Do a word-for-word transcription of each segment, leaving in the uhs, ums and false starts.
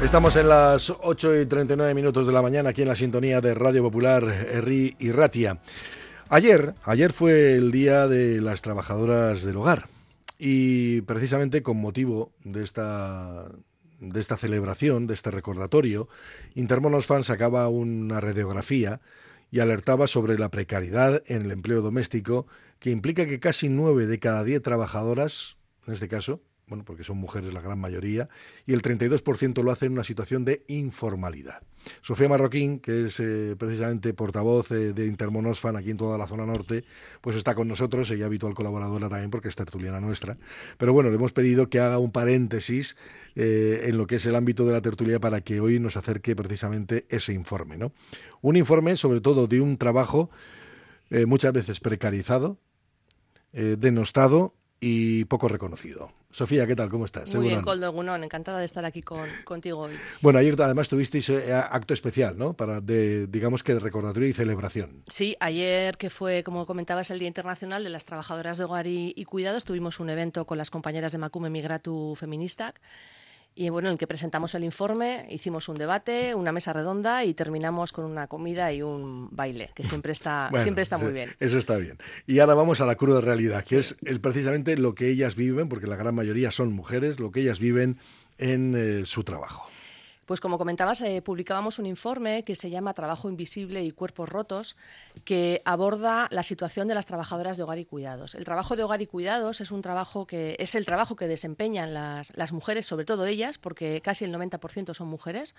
Estamos en las ocho y treinta y nueve minutos de la mañana aquí en la sintonía de Radio Popular Herri y Ratia. Ayer, ayer fue el Día de las Trabajadoras del Hogar y precisamente con motivo de esta, de esta celebración, de este recordatorio, Intermonosfan sacaba una radiografía y alertaba sobre la precariedad en el empleo doméstico, que implica que casi nueve de cada diez trabajadoras, en este caso, bueno, porque son mujeres la gran mayoría, y el treinta y dos por ciento lo hace en una situación de informalidad. Sofía Marroquín, que es eh, precisamente portavoz eh, de Intermonosfan aquí en toda la zona norte, pues está con nosotros, ella habitual colaboradora también porque es tertuliana nuestra. Pero bueno, le hemos pedido que haga un paréntesis eh, en lo que es el ámbito de la tertulia para que hoy nos acerque precisamente ese informe, ¿no? Un informe sobre todo de un trabajo eh, muchas veces precarizado, eh, denostado y poco reconocido. Sofía, ¿qué tal? ¿Cómo estás? Muy Segurón. bien, Koldo Egunon, encantada de estar aquí con, contigo hoy. Bueno, ayer además tuvisteis eh, acto especial, ¿no? Para de, digamos que de recordatorio y celebración. Sí, ayer, que fue, como comentabas, el Día Internacional de las Trabajadoras de Hogar y, y Cuidados, tuvimos un evento con las compañeras de Macume Migratu Feministak, y bueno, en el que presentamos el informe, hicimos un debate, una mesa redonda y terminamos con una comida y un baile, que siempre está, bueno, siempre está sí, muy bien. Eso está bien. Y ahora vamos a la cruda realidad, que Sí. es el, precisamente lo que ellas viven, porque la gran mayoría son mujeres, lo que ellas viven en eh, su trabajo. Pues como comentabas, eh, publicábamos un informe que se llama Trabajo Invisible y Cuerpos Rotos, que aborda la situación de las trabajadoras de hogar y cuidados. El trabajo de hogar y cuidados es un trabajo que es el trabajo que desempeñan las, las mujeres, sobre todo ellas, porque casi el noventa por ciento son mujeres.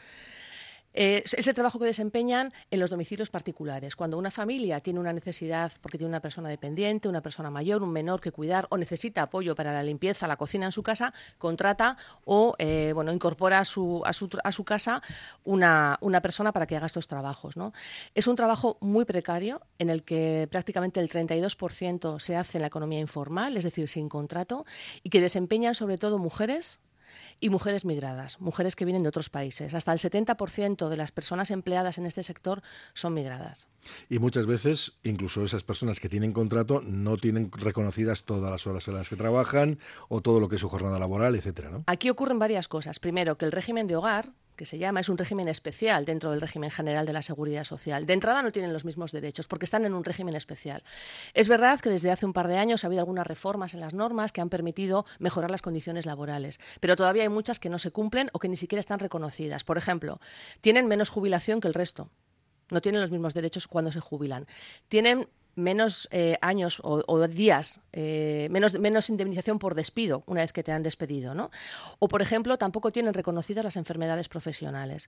Eh, es el trabajo que desempeñan en los domicilios particulares. Cuando una familia tiene una necesidad porque tiene una persona dependiente, una persona mayor, un menor que cuidar o necesita apoyo para la limpieza, la cocina en su casa, contrata o eh, bueno, incorpora a su, a su, a su casa una, una persona para que haga estos trabajos, ¿no? Es un trabajo muy precario en el que prácticamente el treinta y dos por ciento se hace en la economía informal, es decir, sin contrato, y que desempeñan sobre todo mujeres y mujeres migradas, mujeres que vienen de otros países. Hasta el setenta por ciento de las personas empleadas en este sector son migradas. Y muchas veces, incluso esas personas que tienen contrato, no tienen reconocidas todas las horas en las que trabajan o todo lo que es su jornada laboral, etcétera, ¿no? Aquí ocurren varias cosas. Primero, que el régimen de hogar, que se llama, es un régimen especial dentro del régimen general de la Seguridad Social. De entrada no tienen los mismos derechos porque están en un régimen especial. Es verdad que desde hace un par de años ha habido algunas reformas en las normas que han permitido mejorar las condiciones laborales, pero todavía hay muchas que no se cumplen o que ni siquiera están reconocidas. Por ejemplo, tienen menos jubilación que el resto. No tienen los mismos derechos cuando se jubilan. Tienen menos eh, años o, o días, eh, menos, menos indemnización por despido una vez que te han despedido, ¿no? O, por ejemplo, tampoco tienen reconocidas las enfermedades profesionales.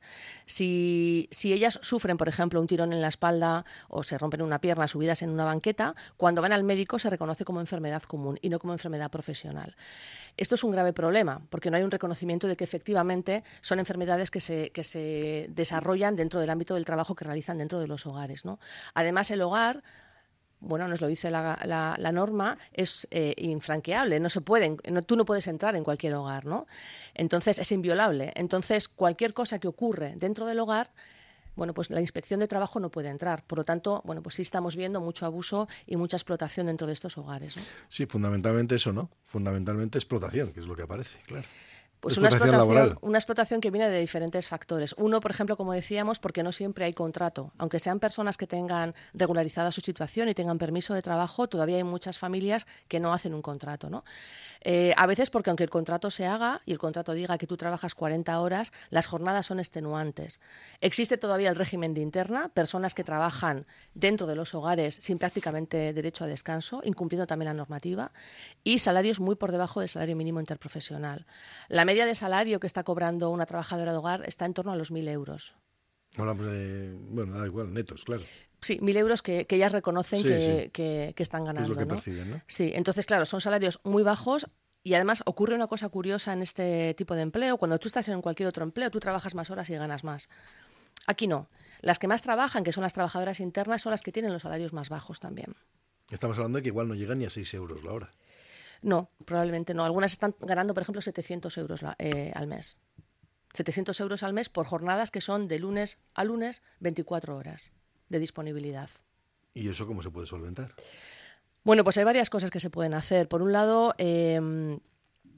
Si, si ellas sufren, por ejemplo, un tirón en la espalda o se rompen una pierna subidas en una banqueta, cuando van al médico se reconoce como enfermedad común y no como enfermedad profesional. Esto es un grave problema, porque no hay un reconocimiento de que efectivamente son enfermedades que se, que se desarrollan dentro del ámbito del trabajo que realizan dentro de los hogares, ¿no? Además, el hogar, bueno, nos lo dice la, la, la norma, es eh, infranqueable, no se puede, no, tú no puedes entrar en cualquier hogar, ¿no? Entonces es inviolable. Entonces cualquier cosa que ocurre dentro del hogar, bueno, pues la inspección de trabajo no puede entrar. Por lo tanto, bueno, pues sí estamos viendo mucho abuso y mucha explotación dentro de estos hogares, ¿no? Sí, fundamentalmente eso, ¿no? Fundamentalmente explotación, que es lo que aparece, claro. Pues explotación una explotación, laboral. una explotación que viene de diferentes factores. Uno, por ejemplo, como decíamos, porque no siempre hay contrato. Aunque sean personas que tengan regularizada su situación y tengan permiso de trabajo, todavía hay muchas familias que no hacen un contrato, ¿no? Eh, a veces porque aunque el contrato se haga y el contrato diga que tú trabajas cuarenta horas, las jornadas son extenuantes. Existe todavía el régimen de interna, personas que trabajan dentro de los hogares sin prácticamente derecho a descanso, incumpliendo también la normativa, y salarios muy por debajo del salario mínimo interprofesional. La media de salario que está cobrando una trabajadora de hogar está en torno a los mil euros. Hablamos de, bueno, da igual, netos, claro. Sí, mil euros que, que ellas reconocen Sí, que, sí. que, que están ganando, Es lo que ¿no? perciben, ¿no? Sí, entonces, claro, son salarios muy bajos y además ocurre una cosa curiosa en este tipo de empleo. Cuando tú estás en cualquier otro empleo, tú trabajas más horas y ganas más. Aquí no. Las que más trabajan, que son las trabajadoras internas, son las que tienen los salarios más bajos también. Estamos hablando de que igual no llegan ni a seis euros la hora. No, probablemente no. Algunas están ganando, por ejemplo, setecientos euros la, eh, al mes. setecientos euros al mes por jornadas que son de lunes a lunes, veinticuatro horas de disponibilidad. ¿Y eso cómo se puede solventar? Bueno, pues hay varias cosas que se pueden hacer. Por un lado, eh,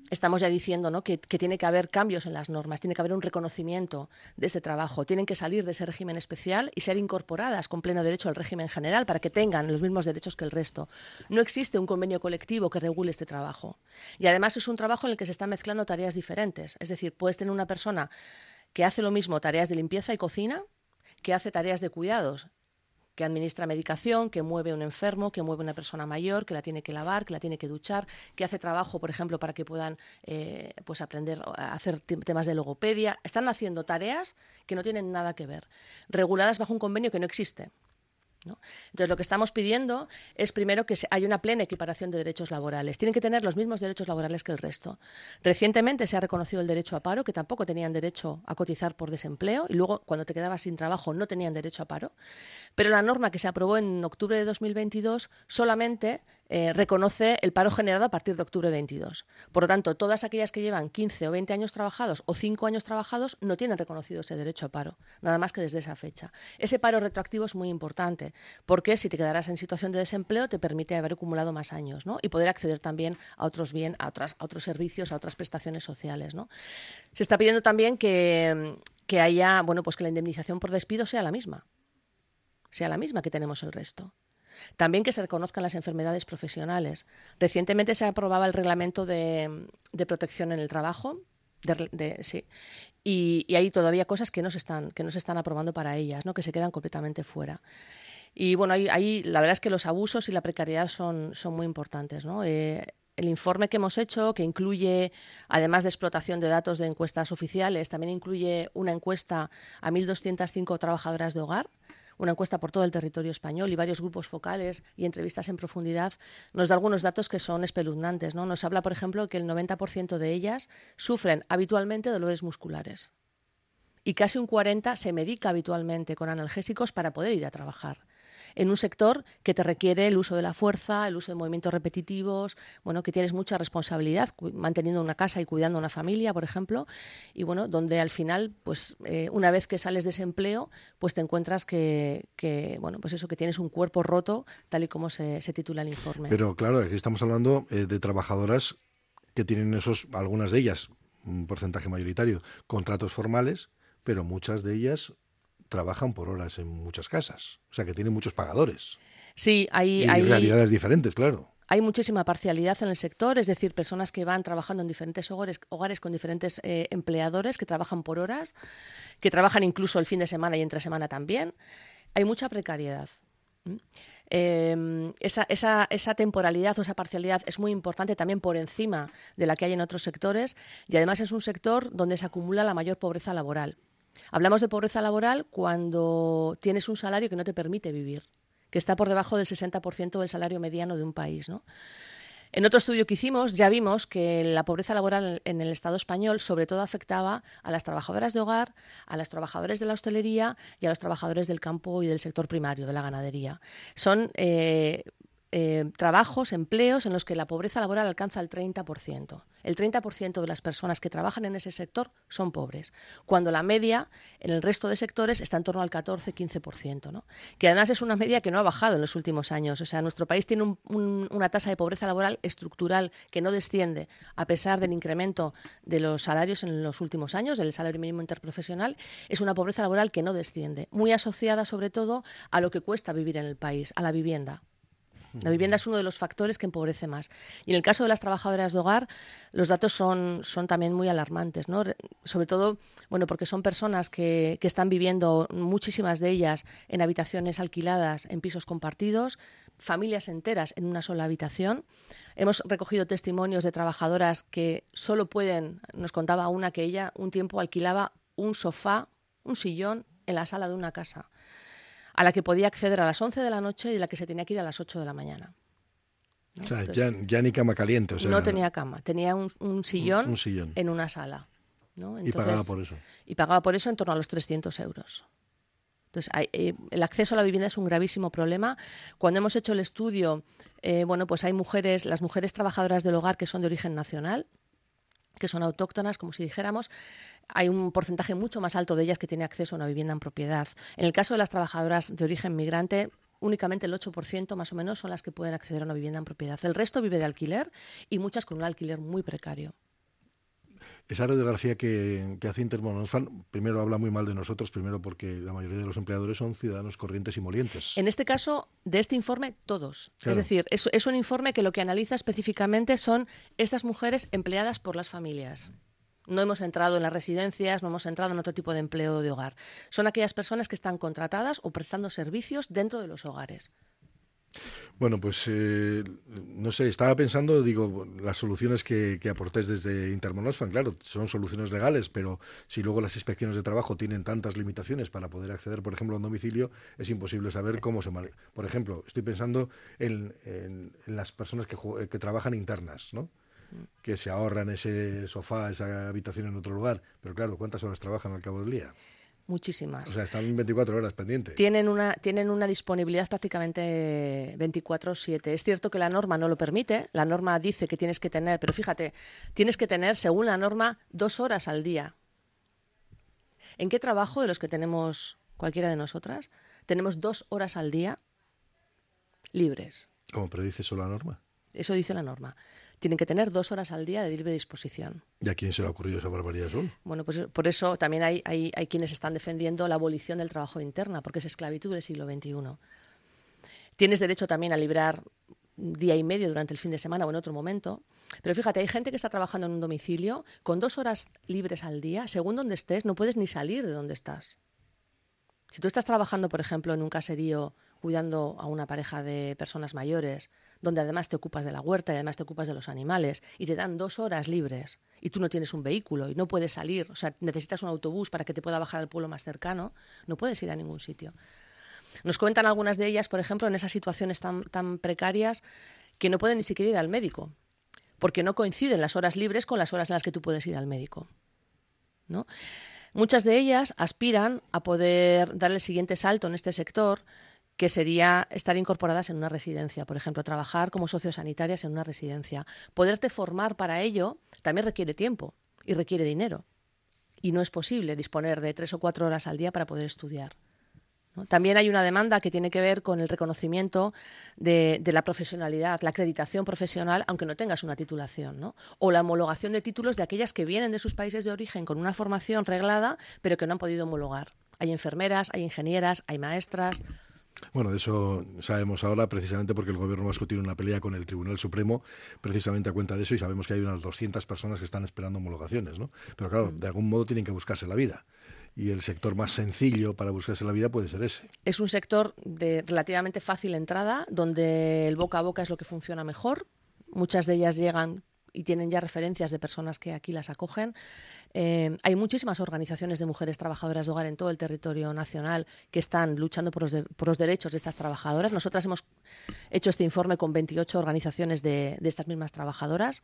estamos ya diciendo, ¿no?, que, que tiene que haber cambios en las normas, tiene que haber un reconocimiento de ese trabajo, tienen que salir de ese régimen especial y ser incorporadas con pleno derecho al régimen general para que tengan los mismos derechos que el resto. No existe un convenio colectivo que regule este trabajo. Y además es un trabajo en el que se están mezclando tareas diferentes. Es decir, puedes tener una persona que hace lo mismo tareas de limpieza y cocina, que hace tareas de cuidados, que administra medicación, que mueve a un enfermo, que mueve a una persona mayor, que la tiene que lavar, que la tiene que duchar, que hace trabajo, por ejemplo, para que puedan eh, pues aprender a hacer temas de logopedia. Están haciendo tareas que no tienen nada que ver, reguladas bajo un convenio que no existe, ¿no? Entonces, lo que estamos pidiendo es, primero, que haya una plena equiparación de derechos laborales. Tienen que tener los mismos derechos laborales que el resto. Recientemente se ha reconocido el derecho a paro, que tampoco tenían derecho a cotizar por desempleo, y luego, cuando te quedabas sin trabajo, no tenían derecho a paro. Pero la norma que se aprobó en octubre de dos mil veintidós solamente eh, reconoce el paro generado a partir de octubre de veintidós. Por lo tanto, todas aquellas que llevan quince o veinte años trabajados o cinco años trabajados no tienen reconocido ese derecho a paro, nada más que desde esa fecha. Ese paro retroactivo es muy importante, porque si te quedarás en situación de desempleo te permite haber acumulado más años, ¿no?, y poder acceder también a otros bien, a, otras, a otros servicios, a otras prestaciones sociales, ¿no? Se está pidiendo también que, que haya, bueno, pues que la indemnización por despido sea la misma, sea la misma que tenemos el resto. También que se reconozcan las enfermedades profesionales. Recientemente se aprobaba el reglamento de, de protección en el trabajo, de, de, sí, y, y hay todavía cosas que no se están, que no se están aprobando para ellas, ¿no?, que se quedan completamente fuera. Y bueno, ahí, ahí la verdad es que los abusos y la precariedad son, son muy importantes, ¿no? Eh, el informe que hemos hecho, que incluye, además de explotación de datos de encuestas oficiales, también incluye una encuesta a mil doscientas cinco trabajadoras de hogar, una encuesta por todo el territorio español y varios grupos focales y entrevistas en profundidad, nos da algunos datos que son espeluznantes, ¿no? Nos habla, por ejemplo, que el noventa por ciento de ellas sufren habitualmente dolores musculares y casi un cuarenta por ciento se medica habitualmente con analgésicos para poder ir a trabajar, en un sector que te requiere el uso de la fuerza, el uso de movimientos repetitivos, bueno, que tienes mucha responsabilidad manteniendo una casa y cuidando una familia, por ejemplo, y bueno, donde al final, pues eh, una vez que sales de ese empleo, pues te encuentras que, que, bueno, pues eso, que tienes un cuerpo roto, tal y como se, se titula el informe. Pero claro, aquí estamos hablando eh, de trabajadoras que tienen esos, algunas de ellas, un porcentaje mayoritario, contratos formales, pero muchas de ellas trabajan por horas en muchas casas, o sea que tienen muchos pagadores. Sí, hay, y hay realidades diferentes, claro. Hay muchísima parcialidad en el sector, es decir, personas que van trabajando en diferentes hogares, hogares con diferentes eh, empleadores que trabajan por horas, que trabajan incluso el fin de semana y entre semana también. Hay mucha precariedad. ¿Mm? Eh, esa, esa, esa temporalidad o esa parcialidad es muy importante también por encima de la que hay en otros sectores, y además es un sector donde se acumula la mayor pobreza laboral. Hablamos de pobreza laboral cuando tienes un salario que no te permite vivir, que está por debajo del sesenta por ciento del salario mediano de un país, ¿no? En otro estudio que hicimos ya vimos que la pobreza laboral en el Estado español sobre todo afectaba a las trabajadoras de hogar, a los trabajadores de la hostelería y a los trabajadores del campo y del sector primario, de la ganadería. Son eh, eh, trabajos, empleos en los que la pobreza laboral alcanza el treinta por ciento. El treinta por ciento de las personas que trabajan en ese sector son pobres, cuando la media en el resto de sectores está en torno al catorce a quince por ciento, ¿no? Que además es una media que no ha bajado en los últimos años. O sea, nuestro país tiene un, un, una tasa de pobreza laboral estructural que no desciende a pesar del incremento de los salarios en los últimos años, del salario mínimo interprofesional. Es una pobreza laboral que no desciende, muy asociada sobre todo a lo que cuesta vivir en el país, a la vivienda. La vivienda es uno de los factores que empobrece más. Y en el caso de las trabajadoras de hogar, los datos son, son también muy alarmantes, ¿no? Sobre todo, bueno, porque son personas que, que están viviendo, muchísimas de ellas, en habitaciones alquiladas, en pisos compartidos, familias enteras en una sola habitación. Hemos recogido testimonios de trabajadoras que solo pueden, nos contaba una que ella un tiempo alquilaba un sofá, un sillón en la sala de una casa, a la que podía acceder a las once de la noche y de la que se tenía que ir a las ocho de la mañana, ¿no? O sea, Entonces, ya, ya ni cama caliente. O sea, no tenía cama, tenía un, un, sillón un, un sillón en una sala, ¿no? Entonces, y pagaba por eso. Y pagaba por eso en torno a los trescientos euros. Entonces, hay, eh, el acceso a la vivienda es un gravísimo problema. Cuando hemos hecho el estudio, eh, bueno, pues hay mujeres, las mujeres trabajadoras del hogar que son de origen nacional, que son autóctonas, como si dijéramos, hay un porcentaje mucho más alto de ellas que tiene acceso a una vivienda en propiedad. En el caso de las trabajadoras de origen migrante, únicamente el ocho por ciento más o menos son las que pueden acceder a una vivienda en propiedad. El resto vive de alquiler y muchas con un alquiler muy precario. Esa radiografía que, que hace Intermon Oxfam, primero habla muy mal de nosotros, primero porque la mayoría de los empleadores son ciudadanos corrientes y molientes. En este caso, de este informe, todos. Claro. Es decir, es, es un informe que lo que analiza específicamente son estas mujeres empleadas por las familias. No hemos entrado en las residencias, no hemos entrado en otro tipo de empleo de hogar. Son aquellas personas que están contratadas o prestando servicios dentro de los hogares. Bueno, pues eh, no sé, estaba pensando, digo, las soluciones que, que aportéis desde Intermon Oxfam, claro, son soluciones legales, pero si luego las inspecciones de trabajo tienen tantas limitaciones para poder acceder, por ejemplo, a un domicilio, es imposible saber cómo se maneja. Por ejemplo, estoy pensando en, en, en las personas que, que trabajan internas, ¿no? Que se ahorran ese sofá, esa habitación en otro lugar, pero claro, ¿cuántas horas trabajan al cabo del día? Muchísimas. O sea, están veinticuatro horas pendientes. Tienen una, tienen una disponibilidad prácticamente veinticuatro siete. Es cierto que la norma no lo permite. La norma dice que tienes que tener, pero fíjate, tienes que tener, según la norma, dos horas al día. ¿En qué trabajo de los que tenemos cualquiera de nosotras tenemos dos horas al día libres? ¿Cómo predice eso la norma? Eso dice la norma. Tienen que tener dos horas al día de libre disposición. ¿Y a quién se le ha ocurrido esa barbaridad azul? Bueno, pues por eso también hay, hay, hay quienes están defendiendo la abolición del trabajo interna, porque es esclavitud del siglo veintiuno. Tienes derecho también a librar día y medio durante el fin de semana o en otro momento. Pero fíjate, hay gente que está trabajando en un domicilio con dos horas libres al día. Según donde estés, no puedes ni salir de donde estás. Si tú estás trabajando, por ejemplo, en un caserío cuidando a una pareja de personas mayores, donde además te ocupas de la huerta y además te ocupas de los animales, y te dan dos horas libres, y tú no tienes un vehículo y no puedes salir, o sea, necesitas un autobús para que te pueda bajar al pueblo más cercano, no puedes ir a ningún sitio. Nos cuentan algunas de ellas, por ejemplo, en esas situaciones tan, tan precarias, que no pueden ni siquiera ir al médico, porque no coinciden las horas libres con las horas en las que tú puedes ir al médico, ¿no? Muchas de ellas aspiran a poder dar el siguiente salto en este sector, que sería estar incorporadas en una residencia, por ejemplo, trabajar como sociosanitarias en una residencia. Poderte formar para ello también requiere tiempo y requiere dinero. Y no es posible disponer de tres o cuatro horas al día para poder estudiar, ¿no? También hay una demanda que tiene que ver con el reconocimiento de, de la profesionalidad, la acreditación profesional, aunque no tengas una titulación, ¿no? O la homologación de títulos de aquellas que vienen de sus países de origen con una formación reglada, pero que no han podido homologar. Hay enfermeras, hay ingenieras, hay maestras. Bueno, de eso sabemos ahora precisamente porque el Gobierno vasco tiene una pelea con el Tribunal Supremo precisamente a cuenta de eso, y sabemos que hay unas doscientas personas que están esperando homologaciones, ¿no? Pero claro, de algún modo tienen que buscarse la vida. Y el sector más sencillo para buscarse la vida puede ser ese. Es un sector de relativamente fácil entrada, donde el boca a boca es lo que funciona mejor. Muchas de ellas llegan y tienen ya referencias de personas que aquí las acogen. Eh, hay muchísimas organizaciones de mujeres trabajadoras de hogar en todo el territorio nacional que están luchando por los, de, por los derechos de estas trabajadoras. Nosotras hemos hecho este informe con veintiocho organizaciones de, de estas mismas trabajadoras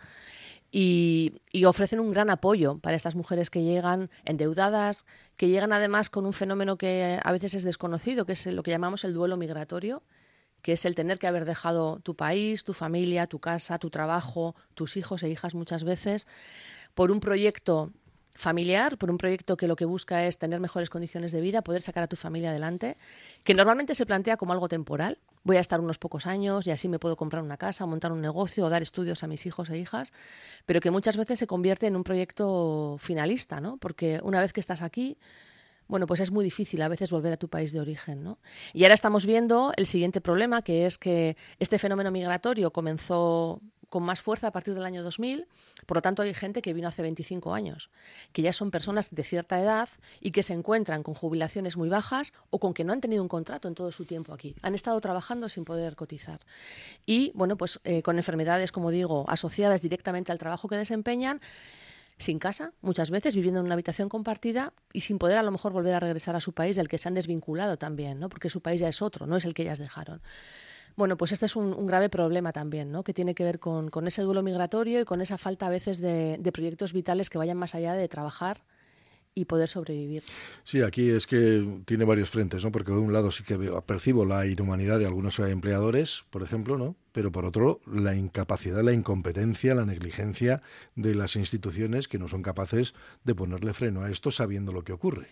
y, y ofrecen un gran apoyo para estas mujeres que llegan endeudadas, que llegan además con un fenómeno que a veces es desconocido, que es lo que llamamos el duelo migratorio, que es el tener que haber dejado tu país, tu familia, tu casa, tu trabajo, tus hijos e hijas muchas veces, por un proyecto familiar, por un proyecto que lo que busca es tener mejores condiciones de vida, poder sacar a tu familia adelante, que normalmente se plantea como algo temporal. Voy a estar unos pocos años y así me puedo comprar una casa, montar un negocio o dar estudios a mis hijos e hijas, pero que muchas veces se convierte en un proyecto finalista, ¿no? Porque una vez que estás aquí, bueno, pues es muy difícil a veces volver a tu país de origen, ¿no? Y ahora estamos viendo el siguiente problema, que es que este fenómeno migratorio comenzó con más fuerza a partir del año dos mil, por lo tanto hay gente que vino hace veinticinco años, que ya son personas de cierta edad y que se encuentran con jubilaciones muy bajas o con que no han tenido un contrato en todo su tiempo aquí. Han estado trabajando sin poder cotizar. Y, bueno, pues eh, con enfermedades, como digo, asociadas directamente al trabajo que desempeñan, sin casa, muchas veces, viviendo en una habitación compartida y sin poder a lo mejor volver a regresar a su país del que se han desvinculado también, ¿no? Porque su país ya es otro, no es el que ellas dejaron. Bueno, pues este es un, un grave problema también, ¿no? Que tiene que ver con, con ese duelo migratorio y con esa falta a veces de, de proyectos vitales que vayan más allá de trabajar y poder sobrevivir. Sí, aquí es que tiene varios frentes, ¿no? Porque de un lado sí que veo, percibo la inhumanidad de algunos empleadores, por ejemplo, ¿no? Pero por otro, la incapacidad, la incompetencia, la negligencia de las instituciones que no son capaces de ponerle freno a esto sabiendo lo que ocurre.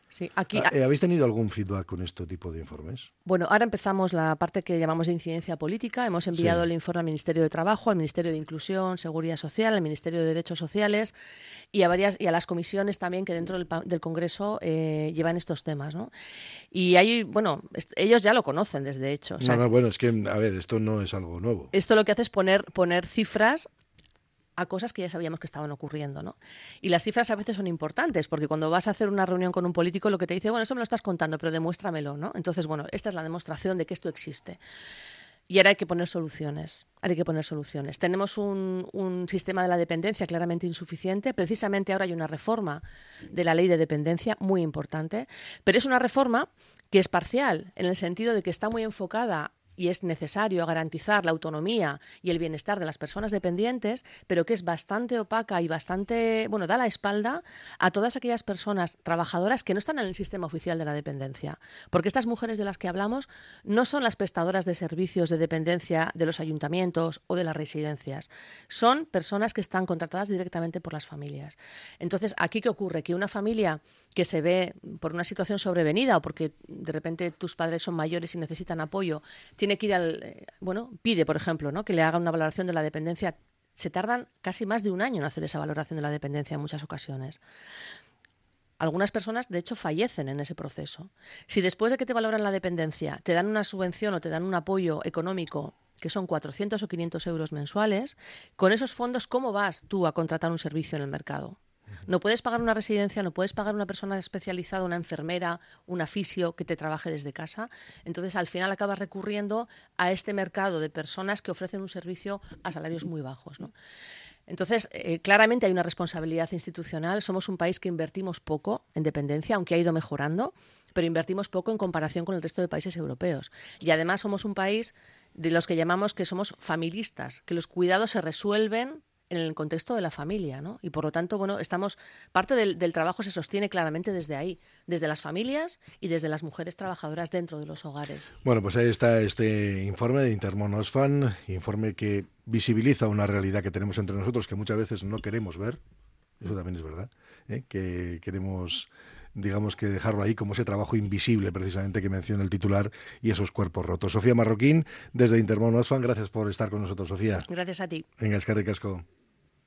Sí, aquí... ¿Habéis tenido algún feedback con este tipo de informes? Bueno, ahora empezamos la parte que llamamos de incidencia política. Hemos enviado sí. el informe al Ministerio de Trabajo, al Ministerio de Inclusión, Seguridad Social, al Ministerio de Derechos Sociales y a varias y a las comisiones también que dentro del, del Congreso eh, llevan estos temas, ¿no? Y ahí, bueno, ellos ya lo conocen desde hecho. O sea, no, no, bueno, es que, a ver, esto no es algo nuevo. Esto lo que hace es poner, poner cifras a cosas que ya sabíamos que estaban ocurriendo, ¿no? Y las cifras a veces son importantes, porque cuando vas a hacer una reunión con un político, lo que te dice, bueno, eso me lo estás contando, pero demuéstramelo, ¿no? Entonces, bueno, esta es la demostración de que esto existe. Y ahora hay que poner soluciones, ahora hay que poner soluciones. Tenemos un, un sistema de la dependencia claramente insuficiente. Precisamente ahora hay una reforma de la ley de dependencia muy importante, pero es una reforma que es parcial, en el sentido de que está muy enfocada y es necesario garantizar la autonomía y el bienestar de las personas dependientes, pero que es bastante opaca y bastante, bueno, da la espalda a todas aquellas personas trabajadoras que no están en el sistema oficial de la dependencia. Porque estas mujeres de las que hablamos no son las prestadoras de servicios de dependencia de los ayuntamientos o de las residencias. Son personas que están contratadas directamente por las familias. Entonces, ¿aquí qué ocurre? Que una familia que se ve por una situación sobrevenida o porque de repente tus padres son mayores y necesitan apoyo, tiene que ir al, bueno, pide, por ejemplo, ¿no?, que le haga una valoración de la dependencia. Se tardan casi más de un año en hacer esa valoración de la dependencia en muchas ocasiones. Algunas personas, de hecho, fallecen en ese proceso. Si después de que te valoran la dependencia te dan una subvención o te dan un apoyo económico, que son cuatrocientos o quinientos euros mensuales, con esos fondos, ¿cómo vas tú a contratar un servicio en el mercado? No puedes pagar una residencia, no puedes pagar una persona especializada, una enfermera, una fisio que te trabaje desde casa. Entonces, al final acabas recurriendo a este mercado de personas que ofrecen un servicio a salarios muy bajos, ¿no? Entonces, eh, claramente hay una responsabilidad institucional. Somos un país que invertimos poco en dependencia, aunque ha ido mejorando, pero invertimos poco en comparación con el resto de países europeos. Y además somos un país de los que llamamos que somos familistas, que los cuidados se resuelven en el contexto de la familia, ¿no? Y por lo tanto, bueno, estamos, parte del, del trabajo se sostiene claramente desde ahí, desde las familias y desde las mujeres trabajadoras dentro de los hogares. Bueno, pues ahí está este informe de Intermón Oxfam, informe que visibiliza una realidad que tenemos entre nosotros que muchas veces no queremos ver, eso también es verdad, ¿eh? Que queremos, digamos, que dejarlo ahí como ese trabajo invisible precisamente que menciona el titular y esos cuerpos rotos. Sofía Marroquín, desde Intermón Oxfam, gracias por estar con nosotros, Sofía. Gracias a ti. Venga, eskerrik asko.